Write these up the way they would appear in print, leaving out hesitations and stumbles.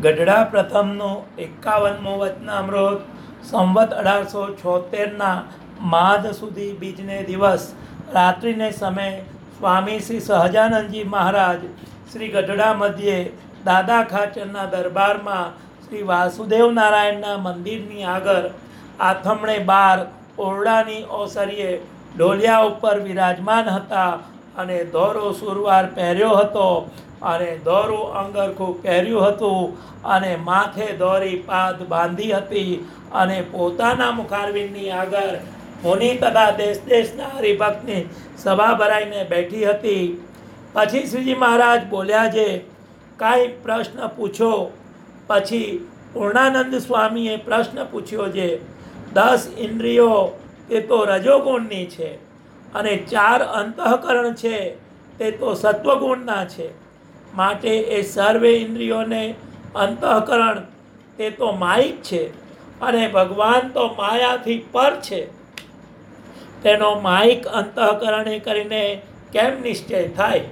ગઢડા પ્રથમનો 51મો વચનામૃત સંવત 1876ના માધ સુધી બીજને દિવસ રાત્રિને સમયે સ્વામી શ્રી સહજાનંદજી મહારાજ શ્રી ગઢડા મધ્યે દાદા ખાચરના દરબારમાં શ્રી વાસુદેવ નારાયણના મંદિરની આગળ આથમણે બાર ઓરડાની ઓસરીએ ઢોલિયા ઉપર વિરાજમાન હતા અને દોરો સુરવાર પહેર્યો હતો અને દોરું અંગરખું પહેર્યું હતું અને માથે દોરી પાદ બાંધી હતી અને પોતાના મુખારવિંદની આગળ મુનિ તથા દેશ દેશના હરિભક્તની સભા ભરાઈને બેઠી હતી. પછી શ્રીજી મહારાજ બોલ્યા છે, કાંઈ પ્રશ્ન પૂછો. પછી પૂર્ણાનંદ સ્વામીએ પ્રશ્ન પૂછ્યો છે, 10 ઇન્દ્રિયો તે તો રજોગુણની છે અને 4 અંતઃકરણ છે તે તો સત્વગુણના છે. માટે એ સર્વે ઇન્દ્રિયોને અંતઃકરણ તે તો માયિક છે અને ભગવાન તો માયાથી પર છે. તેનો માયિક અંતઃકરણે કરીને કેમ નિશ્ચય થાય?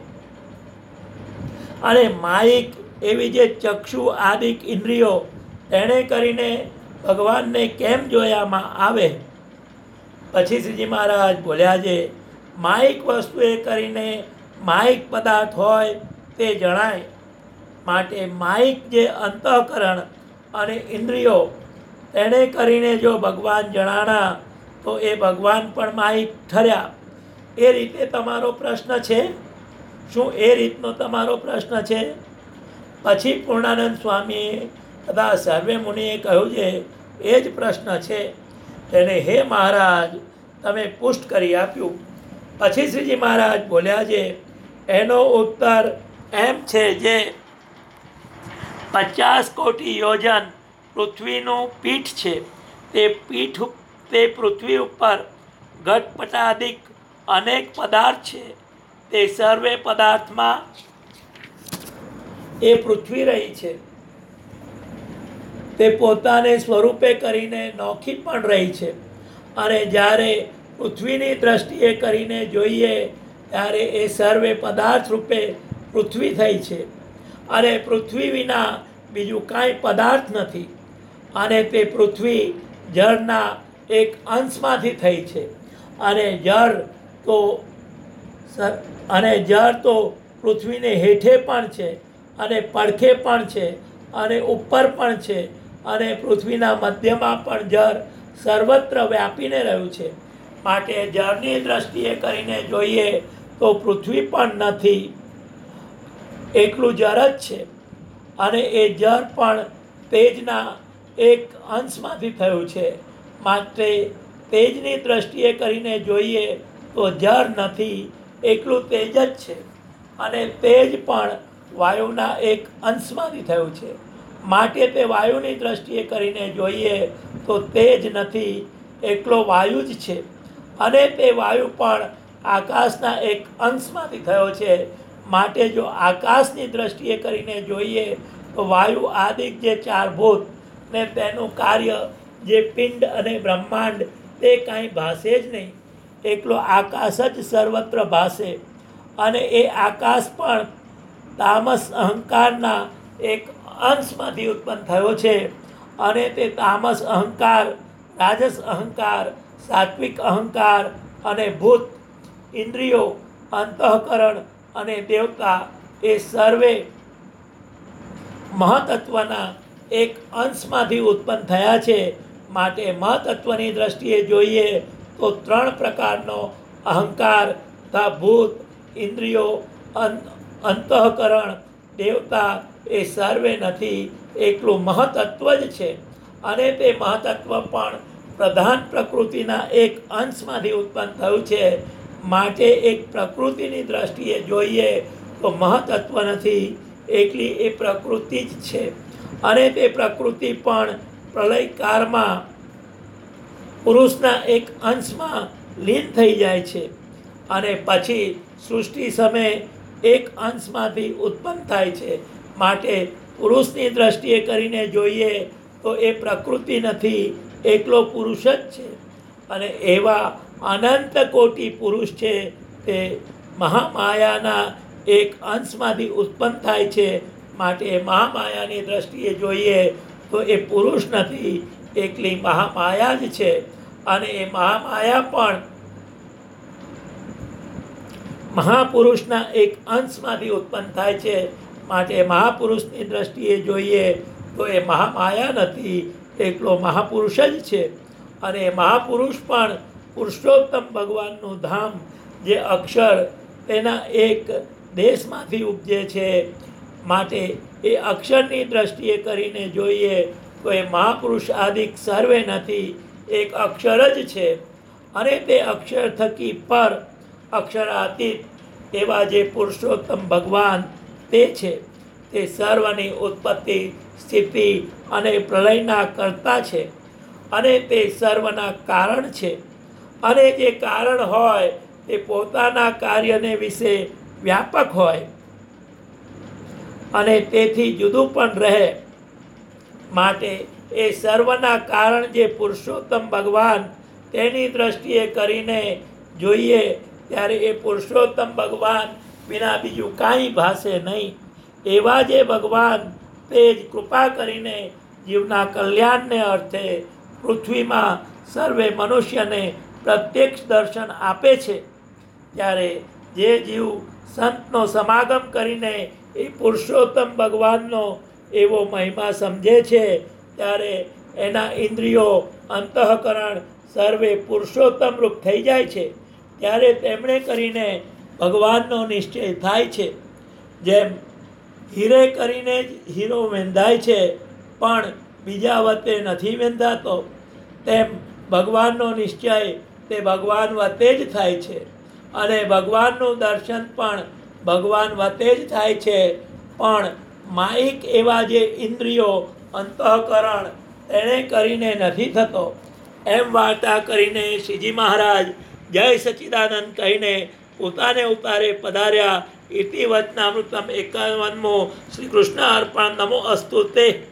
અને માયિક એવી જે ચક્ષુ આદિક ઇન્દ્રિયો તેણે કરીને ભગવાનને કેમ જોયામાં આવે? પછી શ્રીજી મહારાજ બોલ્યા છે, માયિક વસ્તુએ કરીને માયિક પદાર્થ હોય તે જણાય. માટે માયિક જે અંતઃકરણ અને ઇન્દ્રિયો તેને કરીને જો ભગવાન જણાણા તો એ ભગવાન પણ માયિક ઠર્યા. એ રીતે તમારો પ્રશ્ન છે? શું એ રીતનો તમારો પ્રશ્ન છે? પછી પૂર્ણાનંદ સ્વામીએ તથા સર્વે મુનિએ કહ્યું છે, એ જ પ્રશ્ન છે તેને હે મહારાજ તમે પુષ્ટ કરી આપ્યું. પછી શ્રીજી મહારાજ બોલ્યા છે, એનો ઉત્તર એમ છે જે 50 કોટી યોજન પૃથ્વીનું પીઠ છે તે પૃથ્વી ઉપર ઘટપટાદિક અનેક પદાર્થ છે. તે સર્વે પદાર્થમાં એ પૃથ્વી રહી છે. તે પોતાને સ્વરૂપે કરીને નોખી પણ રહી છે. અને જ્યારે પૃથ્વીની દ્રષ્ટિએ કરીને જોઈએ ત્યારે એ સર્વે પદાર્થ રૂપે પૃથ્વી થઈ છે. અને પૃથ્વી વિના બીજું કાંઈ પદાર્થ નથી. અને તે પૃથ્વી જળના એક અંશમાંથી થઈ છે. અને જળ તો પૃથ્વીને હેઠે પણ છે અને પડખે પણ છે અને ઉપર પણ છે અને પૃથ્વીના મધ્યમાં પણ જળ સર્વત્ર વ્યાપીને રહ્યું છે. માટે જળની દ્રષ્ટિએ કરીને જોઈએ તો પૃથ્વી પણ નથી, એકલું જળ જ છે. અને એ જળ પણ તેજના એક અંશમાંથી થયું છે. માટે તેજની દ્રષ્ટિએ કરીને જોઈએ તો જળ નથી, એકલું તેજ જ છે. અને તેજ પણ વાયુના એક અંશમાંથી થયું છે. માટે તે વાયુની દ્રષ્ટિએ કરીને જોઈએ તો તેજ નથી, એકલો વાયુ જ છે. અને તે વાયુ પણ આકાશના એક અંશમાંથી થયો છે. માટે જો આકાશની દ્રષ્ટિએ કરીને જોઈએ તો વાયુ આદિક જે 4 ભૂત ને તેનું કાર્ય જે પિંડ અને બ્રહ્માંડ તે કાંઈ ભાસે જ નહીં, એકલો આકાશ જ સર્વત્ર ભાસે. અને એ આકાશ પણ તામસ અહંકારના એક અંશમાંથી ઉત્પન્ન થયો છે. અને તે તામસ અહંકાર, રાજસ અહંકાર, સાત્વિક અહંકાર અને ભૂત ઇન્દ્રિયો, અંતઃકરણ અને દેવતા એ સર્વે મહતત્વના એક અંશમાંથી ઉત્પન્ન થયા છે. માટે મહતત્વની દ્રષ્ટિએ જોઈએ તો 3 પ્રકારનો અહંકાર તથા ભૂત ઇન્દ્રિયો, અંતઃકરણ, દેવતા એ સર્વે નથી, એકલું મહતત્વ જ છે. અને તે મહતત્વ પણ પ્રધાન પ્રકૃતિના એક અંશમાંથી ઉત્પન્ન થયું છે. માટે એક પ્રકૃતિની દ્રષ્ટિએ જોઈએ તો મહતત્વ નથી, એકલી એ પ્રકૃતિ જ છે. અને તે પ્રકૃતિ પણ પ્રલયકાળમાં પુરુષના એક અંશમાં લીન થઈ જાય છે. અને પછી સૃષ્ટિ સમયે એક અંશમાંથી ઉત્પન્ન થાય છે. માટે પુરુષની દ્રષ્ટિએ કરીને જોઈએ તો એ પ્રકૃતિ નથી, એકલો પુરુષ જ છે. અને એવા અનંત કોટી પુરુષ છે તે મહામાયાના એક અંશમાંથી ઉત્પન્ન થાય છે. માટે મહામાયાની દ્રષ્ટિએ જોઈએ તો એ પુરુષ નથી, એકલી મહામાયા જ છે. અને એ મહામાયા પણ મહાપુરુષના એક અંશમાંથી ઉત્પન્ન થાય છે. માટે મહાપુરુષની દ્રષ્ટિએ જોઈએ તો એ મહામાયા નથી, એકલો મહાપુરુષ જ છે. અને મહાપુરુષ પણ પુરુષોત્તમ ભગવાનનું ધામ જે અક્ષર તેના એક દેશમાંથી ઉપજે છે. માટે એ અક્ષરની દ્રષ્ટિએ કરીને જોઈએ તો એ મહાપુરુષ આદિક સર્વે નથી, એક અક્ષર જ છે. અને તે અક્ષર થકી પર અક્ષરાતીત એવા જે પુરુષોત્તમ ભગવાન તે છે. તે સર્વની ઉત્પત્તિ, સ્થિતિ અને પ્રલયના કર્તા છે. અને તે સર્વના કારણ છે. અને જે કારણ હોય તે પોતાના કાર્યને વિશે વ્યાપક હોય અને તેથી જુદું પણ રહે. માટે એ સર્વના કારણ જે પુરુષોત્તમ ભગવાન તેની દ્રષ્ટિએ કરીને જોઈએ ત્યારે એ પુરુષોત્તમ ભગવાન વિના બીજું કાંઈ ભાસે નહીં. એવા જે ભગવાન તે જ કૃપા કરીને જીવના કલ્યાણને અર્થે પૃથ્વીમાં સર્વે મનુષ્યને પ્રત્યક્ષ દર્શન આપે છે. ત્યારે જે જીવ સંતનો સમાગમ કરીને એ પુરુષોત્તમ ભગવાનનો એવો મહિમા સમજે છે ત્યારે એના ઇન્દ્રિયો, અંતઃકરણ સર્વે પુરુષોત્તમ રૂપ થઈ જાય છે. ત્યારે તેમણે કરીને ભગવાનનો નિશ્ચય થાય છે. જેમ હીરે કરીને જ હીરો વેંધાય છે પણ બીજા વતે નથી વેંધાતો, તેમ ભગવાનનો નિશ્ચય તે ભગવાન વતે જ થાય છે. અને ભગવાનનું દર્શન પણ ભગવાન વતે જ થાય છે. પણ માયિક એવા જે ઇન્દ્રિયો, અંતઃકરણ તેણે કરીને નથી થતો. એમ વાર્તા કરીને શ્રીજી મહારાજ જય સચ્ચિદાનંદ કહીને પોતાને ઉતારે પધાર્યા. ઇતિ વચનામૃતમ 51મો. શ્રી કૃષ્ણ અર્પણ. નમો અસ્તુ તે.